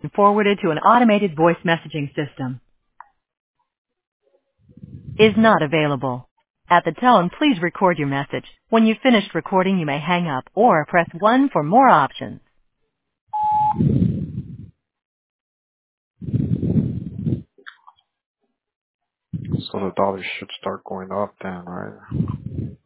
forwarded to an automated voice messaging system. Is not available. At the tone, please record your message. When you've finished recording, you may hang up or press 1 for more options. So the dollar should start going up then, right?